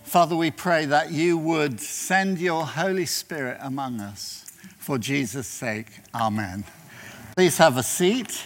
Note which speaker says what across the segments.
Speaker 1: Father, we pray that you would send your Holy Spirit among us for Jesus' sake. Amen. Please have a seat.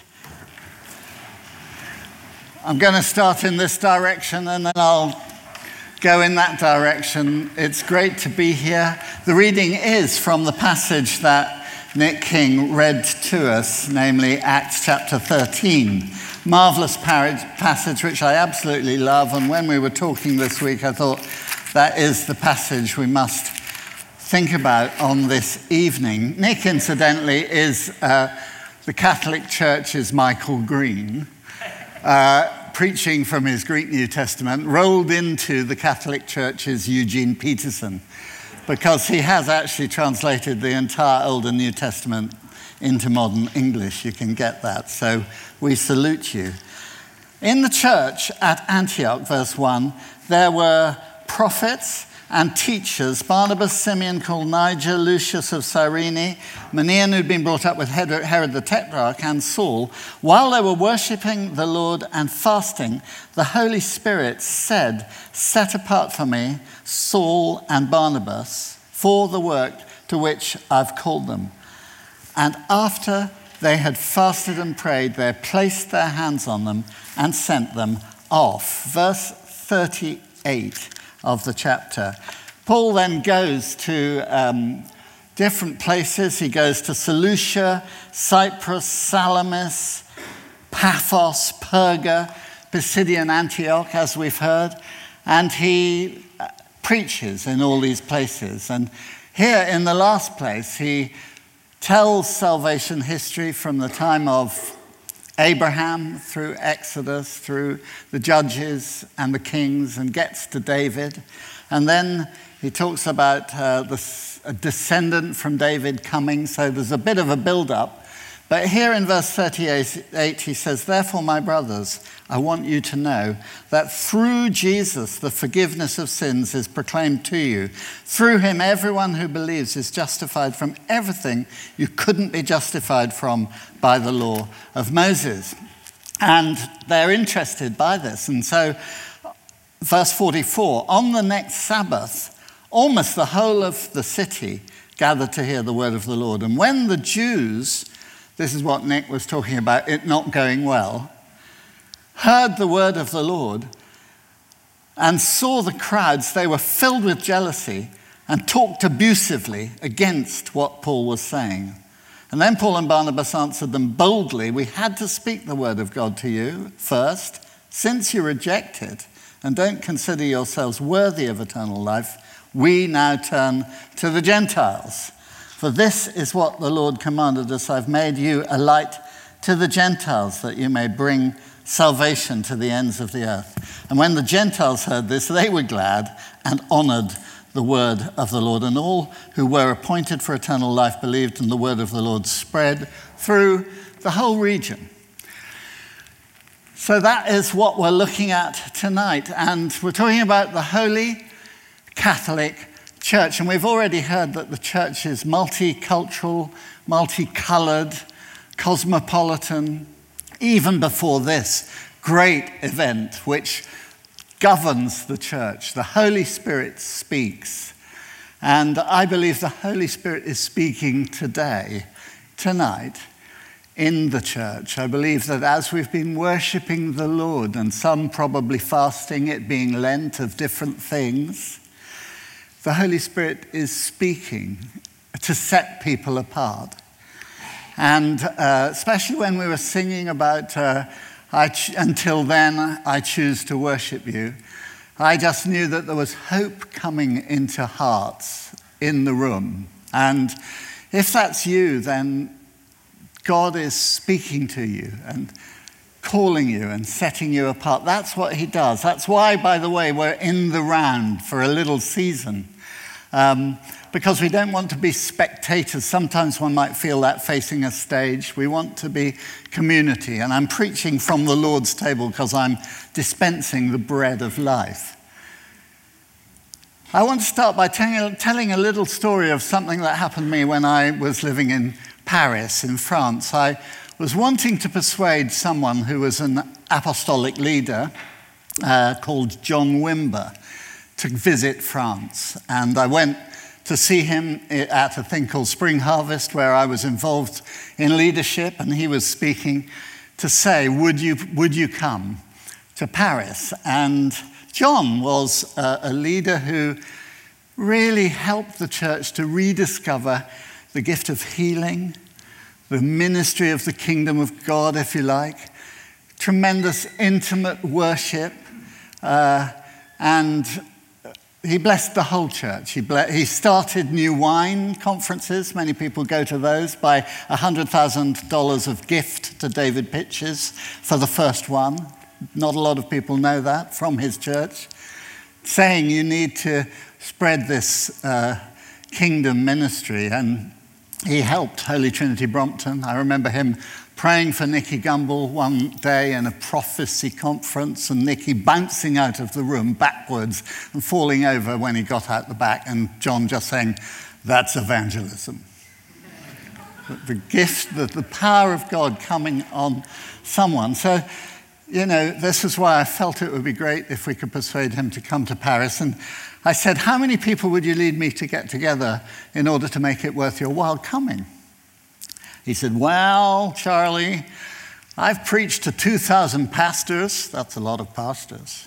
Speaker 1: I'm going to start in this direction and then I'll go in that direction. It's great to be here. The reading is from the passage that Nick King read to us, namely Acts chapter 13. Marvelous passage which I absolutely love, and when we were talking this week I thought that is the passage we must think about on this evening. Nick, incidentally, is the Catholic Church's Michael Green, preaching from his Greek New Testament, rolled into the Catholic Church's Eugene Peterson, because he has actually translated the entire Old and New Testament into modern English. You can get that. So we salute you. In the church at Antioch, verse 1, there were prophets and teachers: Barnabas, Simeon called Niger, Lucius of Cyrene, Manaen, who'd been brought up with Herod the Tetrarch, and Saul. While they were worshipping the Lord and fasting, the Holy Spirit said, "Set apart for me Saul and Barnabas for the work to which I've called them." And after they had fasted and prayed, they placed their hands on them and sent them off. Verse 38 of the chapter. Paul then goes to different places. He goes to Seleucia, Cyprus, Salamis, Paphos, Perga, Pisidian Antioch, as we've heard. And he preaches in all these places. And here in the last place, he tells salvation history from the time of Abraham through Exodus, through the Judges and the Kings, and gets to David. And then he talks about a descendant from David coming, so there's a bit of a build-up. But here in verse 38 he says, "Therefore, my brothers, I want you to know that through Jesus the forgiveness of sins is proclaimed to you. Through him everyone who believes is justified from everything you couldn't be justified from by the law of Moses." And they're interested by this. And so verse 44, on the next Sabbath, almost the whole of the city gathered to hear the word of the Lord. And when the Jews, this is what Nick was talking about, it not going well, heard the word of the Lord and saw the crowds, they were filled with jealousy and talked abusively against what Paul was saying. And then Paul and Barnabas answered them boldly, "We had to speak the word of God to you first. Since you reject it and don't consider yourselves worthy of eternal life, we now turn to the Gentiles. For this is what the Lord commanded us: I've made you a light to the Gentiles, that you may bring salvation to the ends of the earth." And when the Gentiles heard this, they were glad and honored the word of the Lord. And all who were appointed for eternal life believed, and the word of the Lord spread through the whole region. So that is what we're looking at tonight. And we're talking about the Holy Catholic Church. And we've already heard that the church is multicultural, multicolored, cosmopolitan, even before this great event which governs the church. The Holy Spirit speaks. And I believe the Holy Spirit is speaking today, tonight, in the church. I believe that as we've been worshipping the Lord, and some probably fasting, it being Lent, of different things, the Holy Spirit is speaking to set people apart. And especially when we were singing about "Until then, I choose to worship you," I just knew that there was hope coming into hearts in the room. And if that's you, then God is speaking to you and calling you and setting you apart. That's what he does. That's why, by the way, we're in the round for a little season. Because we don't want to be spectators. Sometimes one might feel that facing a stage. We want to be community. And I'm preaching from the Lord's table because I'm dispensing the bread of life. I want to start by telling a little story of something that happened to me when I was living in Paris, in France. I was wanting to persuade someone who was an apostolic leader called John Wimber to visit France. And I went to see him at a thing called Spring Harvest, where I was involved in leadership, and he was speaking to say, would you come to Paris? And John was a leader who really helped the church to rediscover the gift of healing, the ministry of the kingdom of God, if you like, tremendous intimate worship, and he blessed the whole church. He started New Wine conferences. Many people go to those. By $100,000 of gift to David Pitches for the first one. Not a lot of people know that from his church. Saying you need to spread this kingdom ministry. And he helped Holy Trinity Brompton. I remember him praying for Nicky Gumbel one day in a prophecy conference, and Nicky bouncing out of the room backwards and falling over when he got out the back, and John just saying, that's evangelism. The gift, the power of God coming on someone. So, this is why I felt it would be great if we could persuade him to come to Paris. And I said, how many people would you lead me to get together in order to make it worth your while coming? He said, well, Charlie, I've preached to 2,000 pastors. That's a lot of pastors.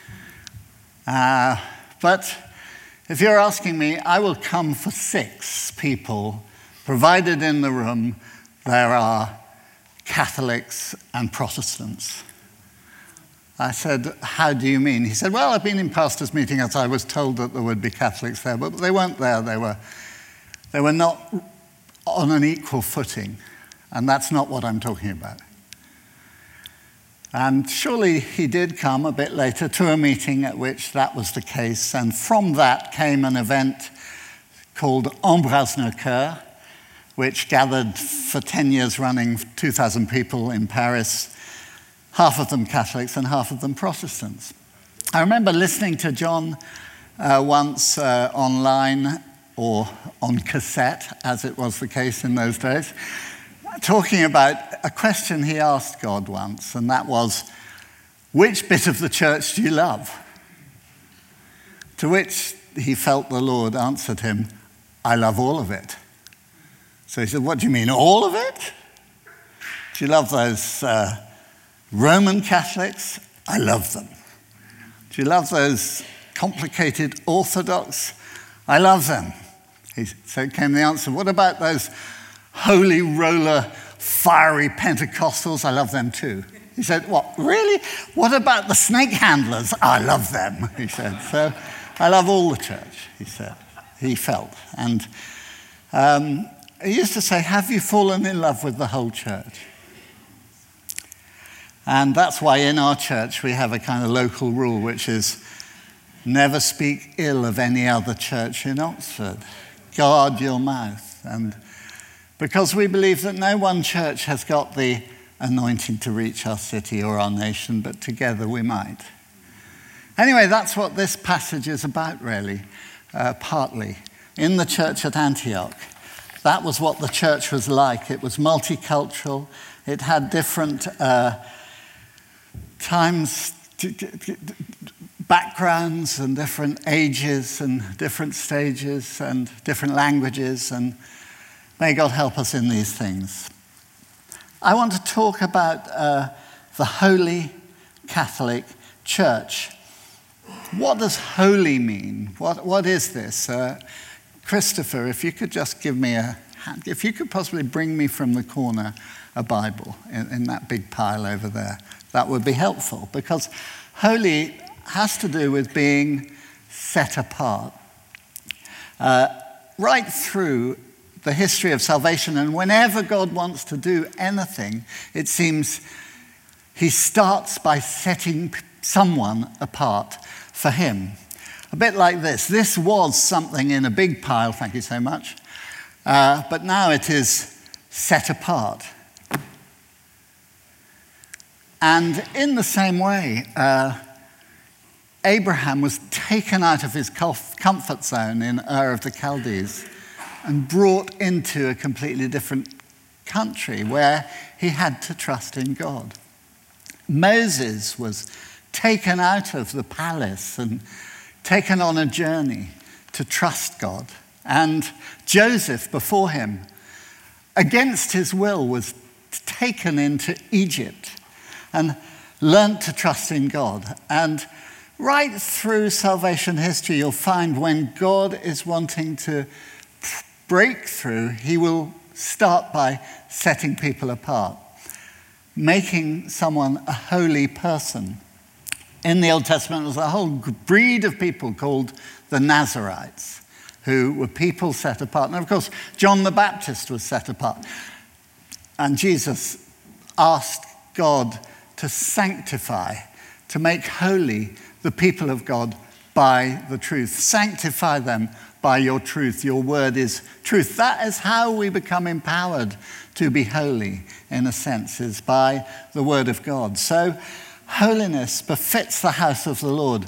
Speaker 1: But if you're asking me, I will come for 6 people, provided in the room there are Catholics and Protestants. I said, how do you mean? He said, well, I've been in pastors' meetings. I was told that there would be Catholics there, but they weren't there. They were not on an equal footing, and that's not what I'm talking about. And surely he did come a bit later to a meeting at which that was the case, and from that came an event called Embrasse Nos Cœurs, which gathered for 10 years running 2,000 people in Paris, half of them Catholics and half of them Protestants. I remember listening to John once online, or on cassette, as it was the case in those days, talking about a question he asked God once, and that was, which bit of the church do you love? To which he felt the Lord answered him, I love all of it. So he said, what do you mean, all of it? Do you love those Roman Catholics? I love them. Do you love those complicated Orthodox? I love them. So came the answer, what about those holy roller, fiery Pentecostals? I love them too. He said, what, really? What about the snake handlers? I love them, he said. So I love all the church, he said. He felt. And he used to say, have you fallen in love with the whole church? And that's why in our church we have a kind of local rule, which is never speak ill of any other church in Oxford. Guard your mouth. And because we believe that no one church has got the anointing to reach our city or our nation, but together we might. Anyway, that's what this passage is about, really, partly. In the church at Antioch, that was what the church was like. It was multicultural. It had different times, backgrounds and different ages and different stages and different languages, and may God help us in these things. I want to talk about the Holy Catholic Church. What does holy mean? What is this? Christopher, if you could just give me a hand, if you could possibly bring me from the corner a Bible in that big pile over there, that would be helpful, because holy has to do with being set apart. Right through the history of salvation, and whenever God wants to do anything, it seems he starts by setting someone apart for him. A bit like this. This was something in a big pile, thank you so much, but now it is set apart. And in the same way, Abraham was taken out of his comfort zone in Ur of the Chaldees and brought into a completely different country where he had to trust in God. Moses was taken out of the palace and taken on a journey to trust God. And Joseph, before him, against his will, was taken into Egypt and learnt to trust in God. And right through salvation history, you'll find when God is wanting to break through, he will start by setting people apart, making someone a holy person. In the Old Testament, there was a whole breed of people called the Nazarites, who were people set apart. And of course, John the Baptist was set apart. And Jesus asked God to sanctify, to make holy the people of God by the truth. Sanctify them by your truth. Your word is truth. That is how we become empowered to be holy, in a sense, is by the word of God. So holiness befits the house of the Lord.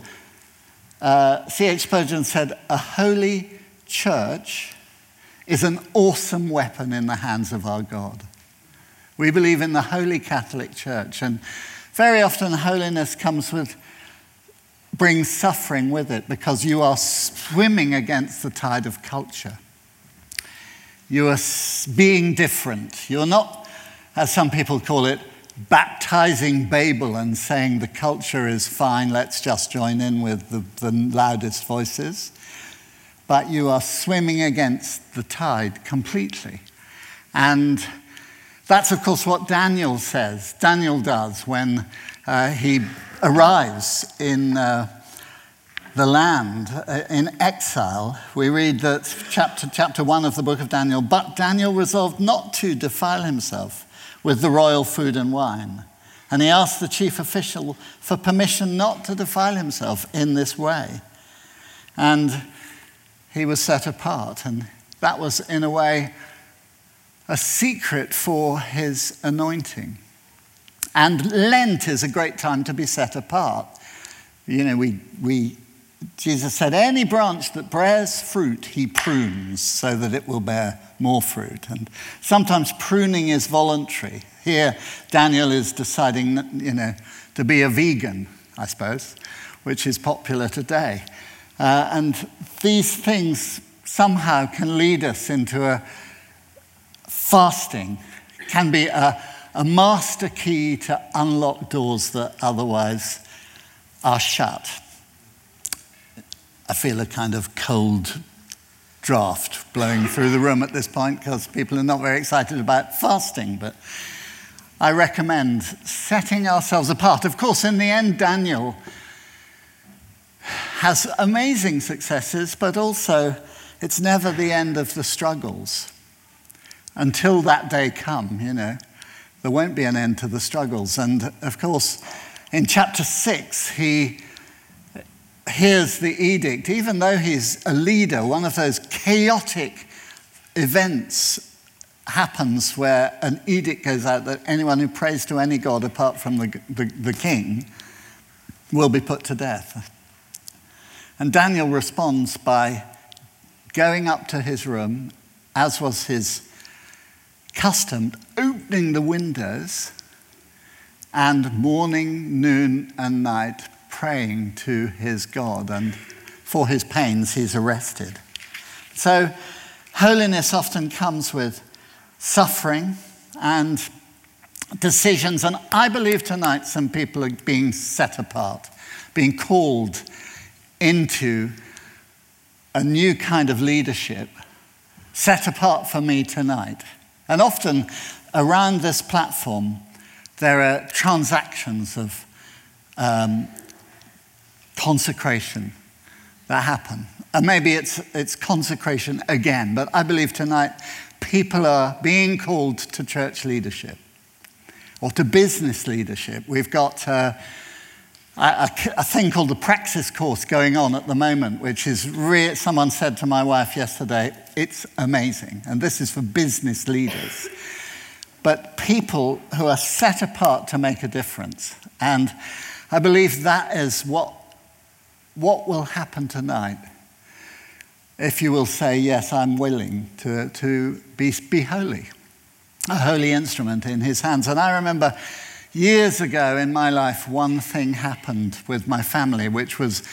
Speaker 1: C.H. Spurgeon said, a holy church is an awesome weapon in the hands of our God. We believe in the Holy Catholic Church, and very often holiness brings suffering with it, because you are swimming against the tide of culture. You are being different. You're not, as some people call it, baptizing Babel and saying the culture is fine, let's just join in with the loudest voices. But you are swimming against the tide completely. And that's, of course, what Daniel does when he arrives in the land in exile. We read that chapter 1 of the book of Daniel, but Daniel resolved not to defile himself with the royal food and wine. And he asked the chief official for permission not to defile himself in this way. And he was set apart. And that was, in a way, a secret for his anointing. And Lent is a great time to be set apart. You know, Jesus said, any branch that bears fruit, he prunes so that it will bear more fruit. And sometimes pruning is voluntary. Here, Daniel is deciding, to be a vegan, I suppose, which is popular today. And these things somehow can lead us into a fasting, can be a master key to unlock doors that otherwise are shut. I feel a kind of cold draft blowing through the room at this point because people are not very excited about fasting, but I recommend setting ourselves apart. Of course, in the end, Daniel has amazing successes, but also it's never the end of the struggles. Until that day come, there won't be an end to the struggles. And of course, in chapter 6, he hears the edict. Even though he's a leader, one of those chaotic events happens where an edict goes out that anyone who prays to any god apart from the king will be put to death. And Daniel responds by going up to his room, as was his custom, opening the windows and morning, noon, and night praying to his God. And for his pains, he's arrested. So holiness often comes with suffering and decisions. And I believe tonight some people are being set apart, being called into a new kind of leadership, set apart for me tonight. And often around this platform, there are transactions of consecration that happen. And maybe it's consecration again, but I believe tonight people are being called to church leadership or to business leadership. We've got a thing called the Praxis course going on at the moment, which is someone said to my wife yesterday, it's amazing. And this is for business leaders. But people who are set apart to make a difference. And I believe that is what will happen tonight. If you will say, yes, I'm willing to be holy. A holy instrument in his hands. And I remember years ago in my life, one thing happened with my family, which was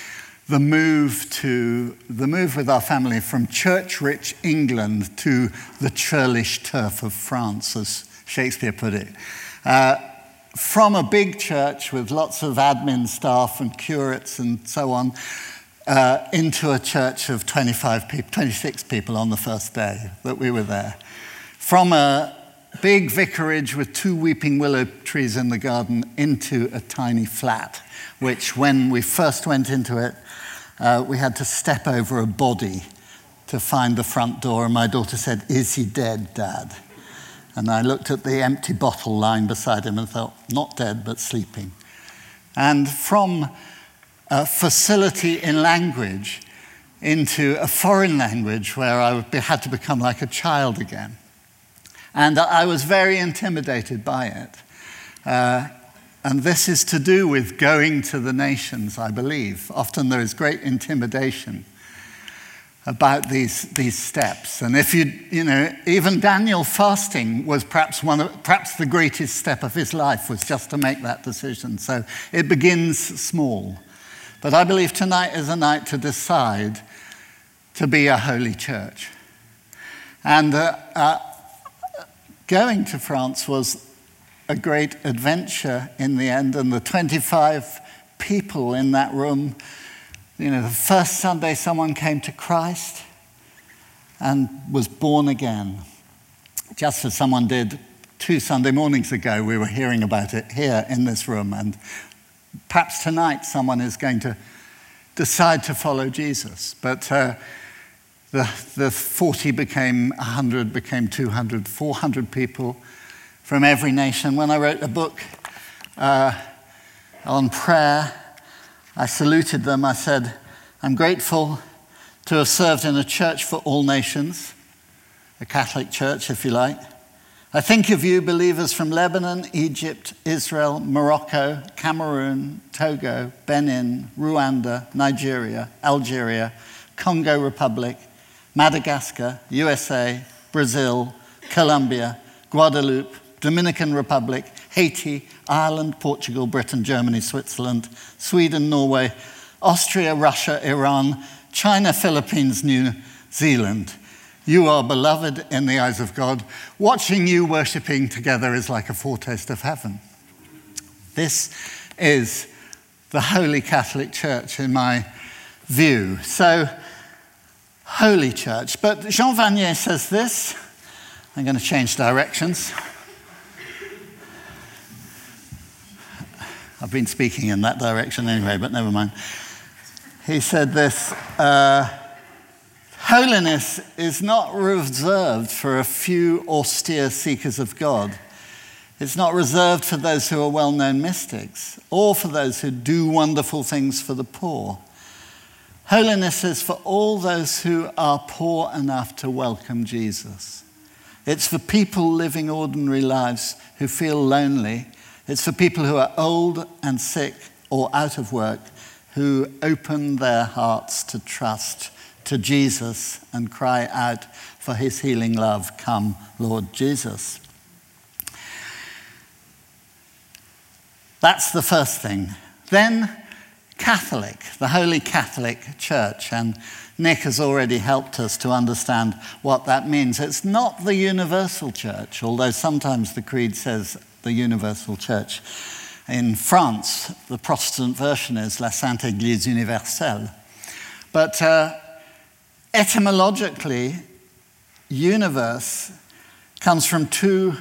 Speaker 1: the move with our family from church-rich England to the churlish turf of France, as Shakespeare put it. From a big church with lots of admin staff and curates and so on, into a church of 26 people on the first day that we were there. From a big vicarage with 2 weeping willow trees in the garden into a tiny flat, which when we first went into it, we had to step over a body to find the front door. And my daughter said, "Is he dead, Dad?" And I looked at the empty bottle lying beside him and thought, not dead, but sleeping. And from a facility in language into a foreign language where I had to become like a child again. And I was very intimidated by it. And this is to do with going to the nations, I believe. Often there is great intimidation about these steps. And if even Daniel fasting was perhaps the greatest step of his life was just to make that decision. So it begins small. But I believe tonight is a night to decide to be a holy church. And going to France was a great adventure in the end, and the 25 people in that room, the first Sunday someone came to Christ and was born again. Just as someone did 2 Sunday mornings ago, we were hearing about it here in this room, and perhaps tonight someone is going to decide to follow Jesus. But the 40 became 100, became 200, 400 people from every nation. When I wrote a book on prayer, I saluted them. I said, "I'm grateful to have served in a church for all nations," a Catholic church, if you like. "I think of you, believers from Lebanon, Egypt, Israel, Morocco, Cameroon, Togo, Benin, Rwanda, Nigeria, Algeria, Congo Republic, Madagascar, USA, Brazil, Colombia, Guadeloupe, Dominican Republic, Haiti, Ireland, Portugal, Britain, Germany, Switzerland, Sweden, Norway, Austria, Russia, Iran, China, Philippines, New Zealand. You are beloved in the eyes of God. Watching you worshipping together is like a foretaste of heaven." This is the Holy Catholic Church in my view. So, Holy Church. But Jean Vanier says this. I'm going to change directions. I've been speaking in that direction anyway, but never mind. He said this, "Holiness is not reserved for a few austere seekers of God. It's not reserved for those who are well-known mystics or for those who do wonderful things for the poor. Holiness is for all those who are poor enough to welcome Jesus. It's for people living ordinary lives who feel lonely. It's for people who are old and sick or out of work, who open their hearts to trust to Jesus and cry out for his healing love, 'Come, Lord Jesus.'" That's the first thing. Then Catholic, the Holy Catholic Church, and Nick has already helped us to understand what that means. It's not the universal church, although sometimes the creed says the universal church. In France, the Protestant version is La Sainte Église Universelle. But etymologically, universal comes from two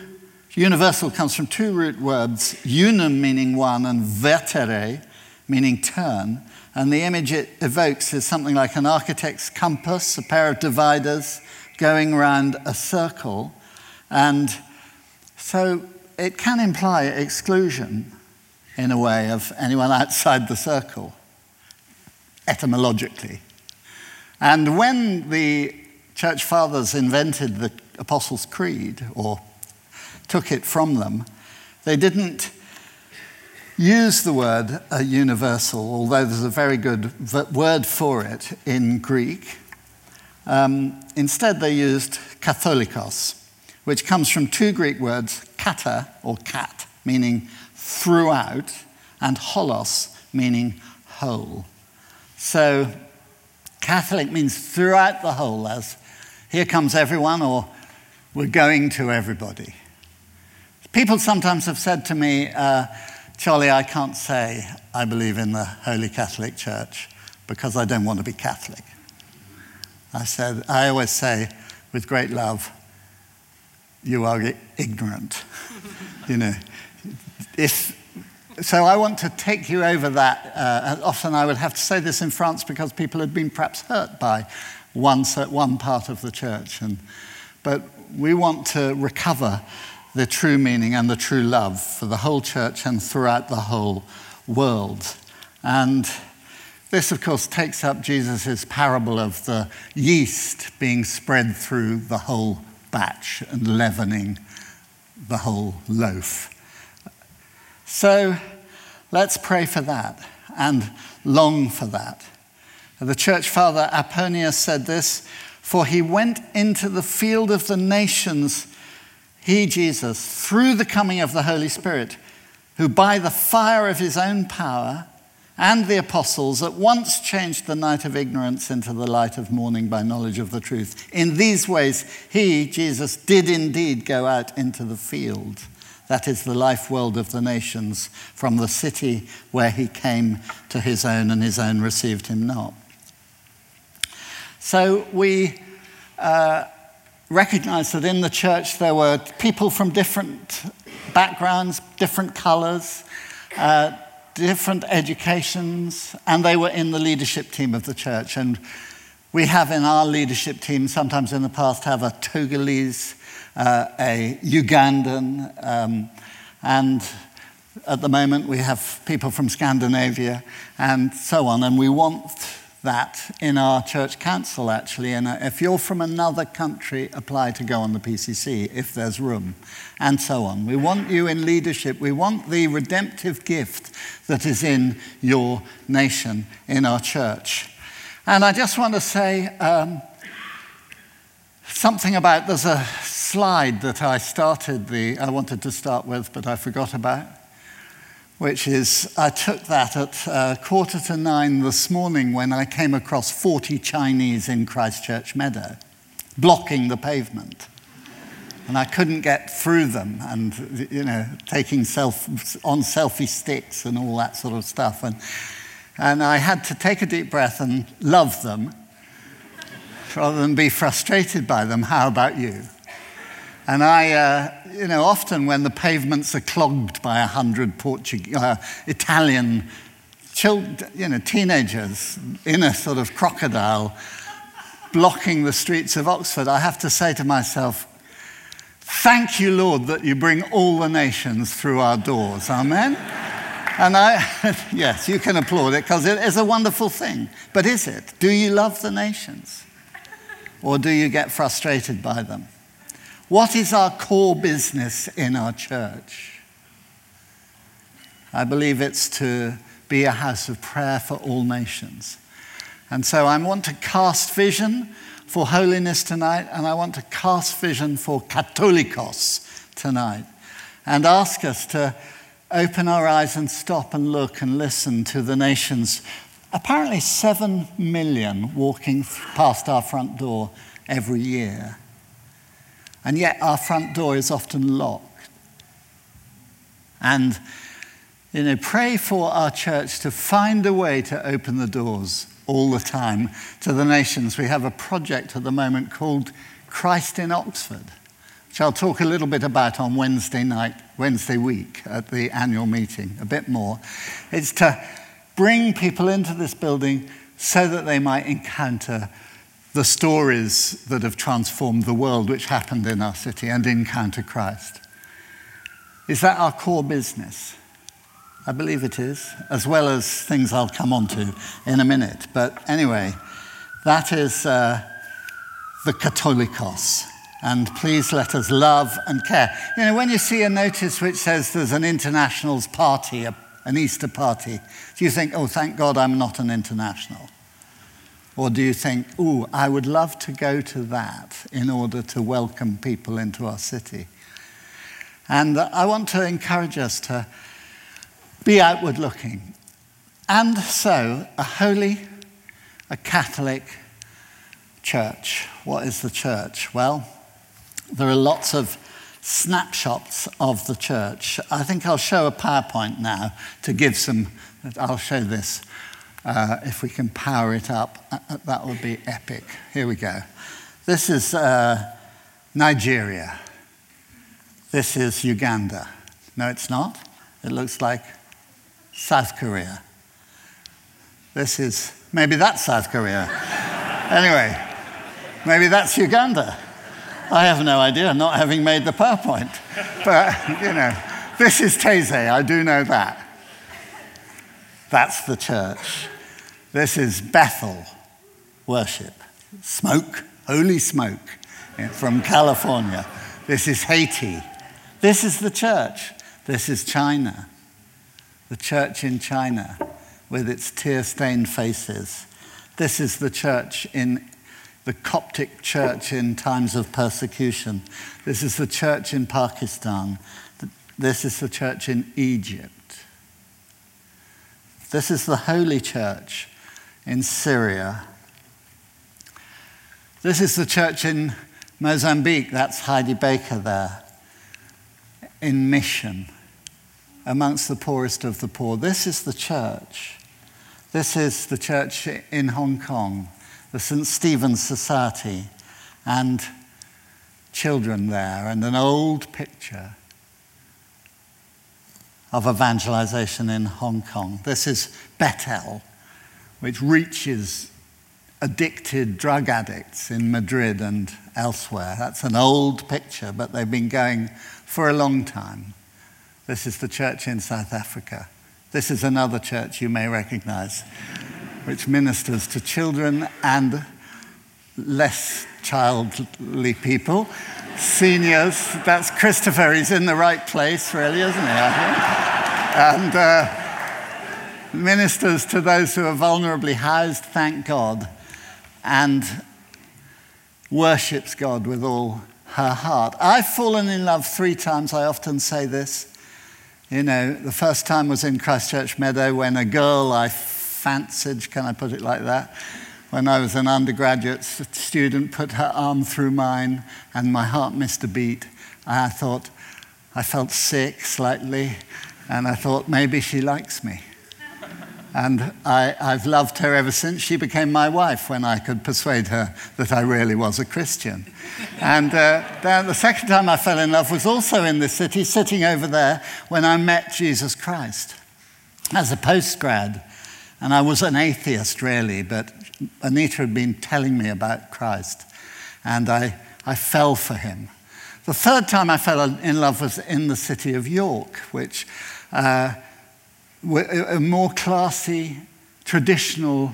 Speaker 1: root words, unum meaning one and vertere meaning turn. And the image it evokes is something like an architect's compass, a pair of dividers going around a circle. And so it can imply exclusion, in a way, of anyone outside the circle, etymologically. And when the Church Fathers invented the Apostles' Creed, or took it from them, they didn't use the word universal, although there's a very good word for it in Greek. Instead, they used katholikos, which comes from 2 Greek words, kata, or kat, meaning throughout, and holos, meaning whole. So Catholic means throughout the whole, as here comes everyone, or we're going to everybody. People sometimes have said to me, Charlie, I can't say I believe in the Holy Catholic Church because I don't want to be Catholic. I always say, with great love, you are ignorant. So I want to take you over that. Often I would have to say this in France because people had been perhaps hurt by one part of the church. But we want to recover the true meaning and the true love for the whole church and throughout the whole world. And this, of course, takes up Jesus' parable of the yeast being spread through the whole batch and leavening the whole loaf. So let's pray for that and long for that. The church father Apollonius said this, "For he went into the field of the nations, he, Jesus, through the coming of the Holy Spirit, who by the fire of his own power and the apostles at once changed the night of ignorance into the light of morning by knowledge of the truth. In these ways, he, Jesus, did indeed go out into the field, that is the life world of the nations, from the city where he came to his own, and his own received him not." So we recognize that in the church there were people from different backgrounds, different colors, different educations, and they were in the leadership team of the church. And we have in our leadership team, sometimes in the past, have a Togolese, a Ugandan, and at the moment we have people from Scandinavia and so on. And we want that in our church council, actually. And if you're from another country, apply to go on the PCC if there's room, and so on. We want you in leadership. We want the redemptive gift that is in your nation, in our church. And I just want to say something about, there's a slide that I wanted to start with, but I forgot about, which is, I took that at 9:15 this morning when I came across 40 Chinese in Christchurch Meadow, blocking the pavement. And I couldn't get through them, and, taking selfie sticks and all that sort of stuff. And I had to take a deep breath and love them rather than be frustrated by them. How about you? And I, often when the pavements are clogged by 100 Italian teenagers in a sort of crocodile blocking the streets of Oxford, I have to say to myself, thank you, Lord, that you bring all the nations through our doors. Amen? And yes, you can applaud it because it is a wonderful thing. But is it? Do you love the nations? Or do you get frustrated by them? What is our core business in our church? I believe it's to be a house of prayer for all nations. And so I want to cast vision for holiness tonight, and I want to cast vision for Katholikos tonight, and ask us to open our eyes and stop and look and listen to the nations. Apparently 7 million walking past our front door every year. And yet our front door is often locked. And, pray for our church to find a way to open the doors all the time to the nations. We have a project at the moment called Christ in Oxford, which I'll talk a little bit about on Wednesday week at the annual meeting, a bit more. It's to bring people into this building so that they might encounter the stories that have transformed the world, which happened in our city, and encounter Christ. Is that our core business? I believe it is, as well as things I'll come on to in a minute. But anyway, that is the Katholikos. And please let us love and care. When you see a notice which says there's an internationals party, an Easter party, do you think, oh, thank God I'm not an international? Or do you think, I would love to go to that in order to welcome people into our city? And I want to encourage us to be outward looking. And so, a holy a Catholic church. What is the church? Well, there are lots of snapshots of the church. I think I'll show a PowerPoint now to give some. I'll show this. If we can power it up, that would be epic. Here we go. This is Nigeria. This is Uganda. No, it's not. It looks like South Korea. This is, maybe that's South Korea. Anyway, maybe that's Uganda. I have no idea, not having made the PowerPoint. But, this is Taizé, I do know that. That's the church. This is Bethel worship. Smoke, holy smoke, from California. This is Haiti. This is the church. This is China. The church in China with its tear-stained faces. This is the church in the Coptic church in times of persecution. This is the church in Pakistan. This is the church in Egypt. This is the Holy Church in Syria. This is the church in Mozambique. That's Heidi Baker there. In mission, amongst the poorest of the poor. This is the church. This is the church in Hong Kong, the St. Stephen's Society, and children there, and an old picture of evangelization in Hong Kong. This is Bethel, which reaches addicted drug addicts in Madrid and elsewhere. That's an old picture, but they've been going for a long time. This is the church in South Africa. This is another church you may recognize, which ministers to children and less childly people. Seniors, that's Christopher, he's in the right place really, isn't he, I think? And ministers to those who are vulnerably housed, thank God, and worships God with all her heart. I've fallen in love 3 times, I often say this. The first time was in Christchurch Meadow when a girl I fancied, can I put it like that? When I was an undergraduate student, put her arm through mine and my heart missed a beat. I felt sick slightly, and I thought maybe she likes me. And I've loved her ever since. She became my wife when I could persuade her that I really was a Christian. And then the second time I fell in love was also in this city, sitting over there, when I met Jesus Christ as a postgrad. And I was an atheist, really, but Anita had been telling me about Christ, and I fell for him. The third time I fell in love was in the city of York, which a more classy, traditional,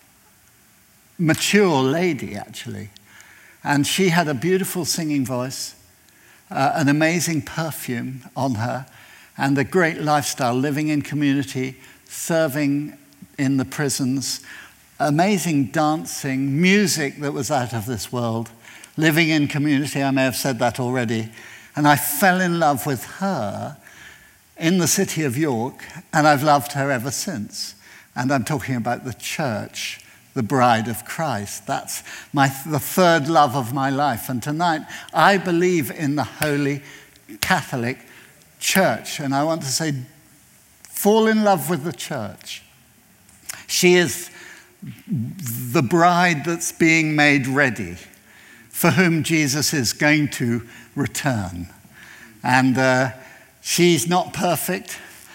Speaker 1: mature lady, actually. And she had a beautiful singing voice, an amazing perfume on her, and a great lifestyle, living in community, serving in the prisons, amazing dancing, music that was out of this world, living in community. I may have said that already. And I fell in love with her in the city of York, and I've loved her ever since. And I'm talking about the church, the bride of Christ. That's the third love of my life. And tonight, I believe in the Holy Catholic Church. And I want to say, fall in love with the church. She is the bride that's being made ready, for whom Jesus is going to return. And she's not perfect.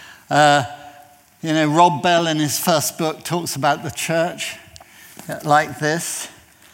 Speaker 1: Rob Bell in his first book talks about the church like this.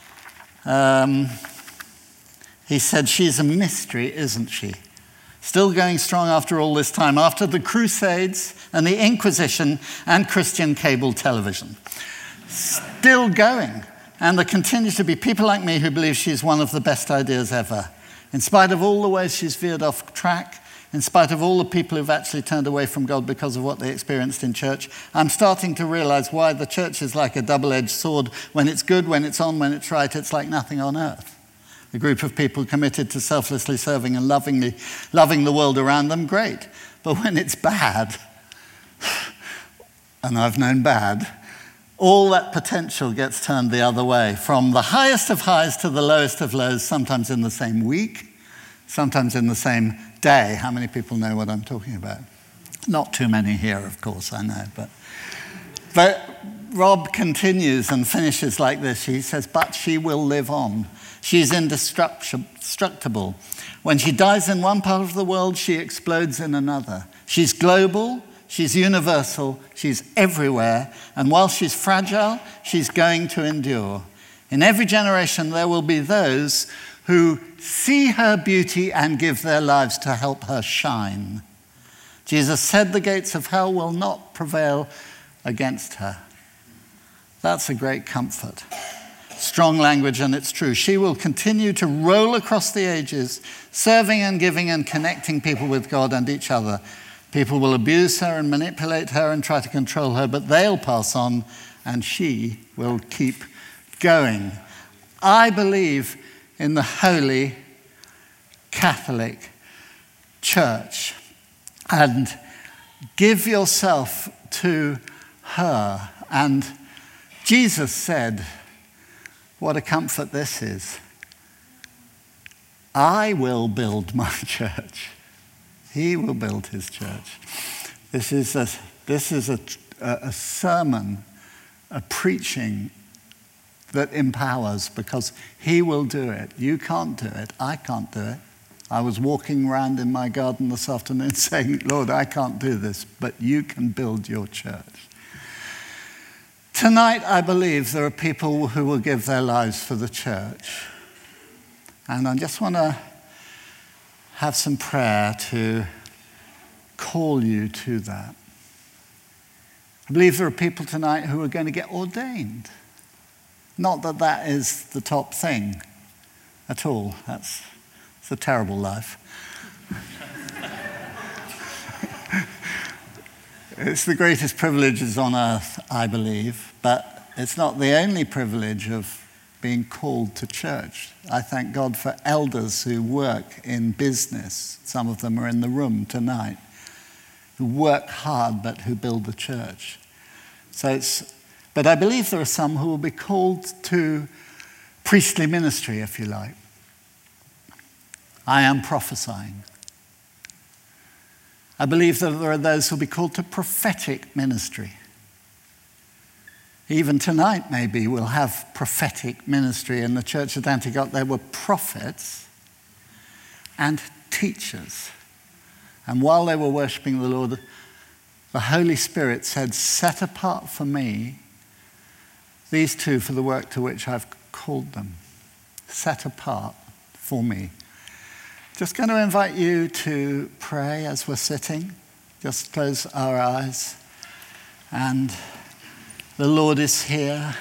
Speaker 1: He said, she's a mystery, isn't she? Still going strong after all this time, after the Crusades and the Inquisition and Christian cable television. Still going. And there continue to be people like me who believe she's one of the best ideas ever. In spite of all the ways she's veered off track, in spite of all the people who've actually turned away from God because of what they experienced in church, I'm starting to realize why the church is like a double-edged sword. When it's good, when it's on, when it's right, it's like nothing on earth. A group of people committed to selflessly serving and loving the world around them, great. But when it's bad, and I've known bad, all that potential gets turned the other way, from the highest of highs to the lowest of lows, sometimes in the same week, sometimes in the same day. How many people know what I'm talking about? Not too many here, of course, I know. But Rob continues and finishes like this. He says, but she will live on. She's indestructible. When she dies in one part of the world, she explodes in another. She's global. She's universal, she's everywhere, and while she's fragile, she's going to endure. In every generation, there will be those who see her beauty and give their lives to help her shine. Jesus said the gates of hell will not prevail against her. That's a great comfort. Strong language, and it's true. She will continue to roll across the ages, serving and giving and connecting people with God and each other. People will abuse her and manipulate her and try to control her, but they'll pass on and she will keep going. I believe in the Holy Catholic Church, and give yourself to her. And Jesus said, what a comfort this is. I will build my church. He will build his church. This is a sermon, a preaching that empowers, because he will do it. You can't do it. I can't do it. I was walking around in my garden this afternoon saying, Lord, I can't do this, but you can build your church. Tonight, I believe there are people who will give their lives for the church. And I just want to have some prayer to call you to that. I believe there are people tonight who are going to get ordained. Not that that is the top thing at all. It's a terrible life. It's the greatest privileges on earth, I believe, but it's not the only privilege of being called to church. I thank God for elders who work in business. Some of them are in the room tonight, who work hard but who build the church. But I believe there are some who will be called to priestly ministry, if you like. I am prophesying. I believe that there are those who will be called to prophetic ministry. Even tonight, maybe, we'll have prophetic ministry. In the church at Antioch, there were prophets and teachers. And while they were worshiping the Lord, the Holy Spirit said, set apart for me these two for the work to which I've called them. Set apart for me. Just going to invite you to pray as we're sitting. Just close our eyes. And the Lord is here.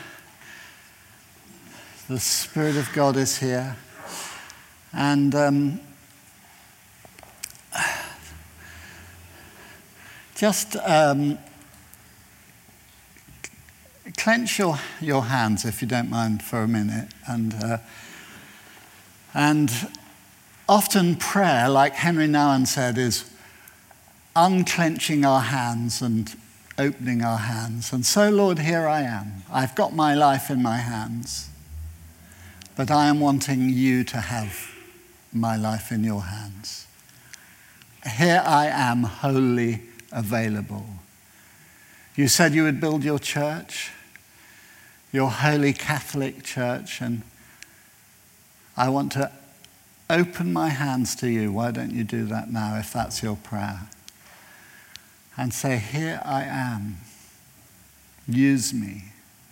Speaker 1: The Spirit of God is here. And just clench your hands, if you don't mind, for a minute. And often prayer, like Henry Nouwen said, is unclenching our hands and opening our hands. And so, Lord, here I am. I've got my life in my hands, but I am wanting you to have my life in your hands. Here I am, wholly available. You said you would build your church, your Holy Catholic Church, and I want to open my hands to you. Why don't you do that now, if that's your prayer? And say, here I am. Use me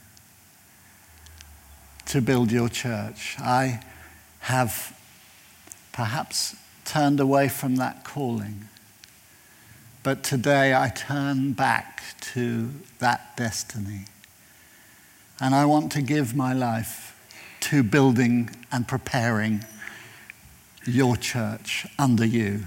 Speaker 1: to build your church. I have perhaps turned away from that calling, but today I turn back to that destiny. And I want to give my life to building and preparing your church under you.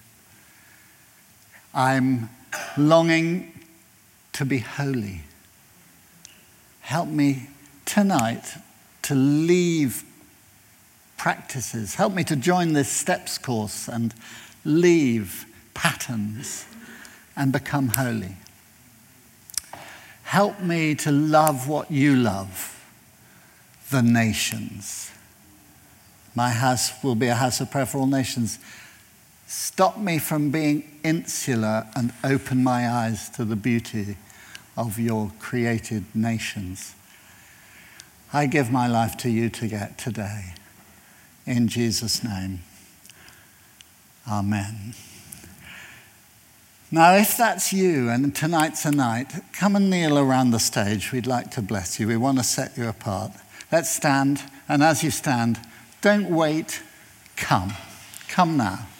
Speaker 1: I'm longing to be holy. Help me tonight to leave practices. Help me to join this steps course and leave patterns and become holy. Help me to love what you love, the nations. My house will be a house of prayer for all nations. Stop me from being insular and open my eyes to the beauty of your created nations. I give my life to you to get today. In Jesus' name, amen. Now, if that's you and tonight's a night, come and kneel around the stage. We'd like to bless you. We want to set you apart. Let's stand, and as you stand, don't wait. Come. Come now.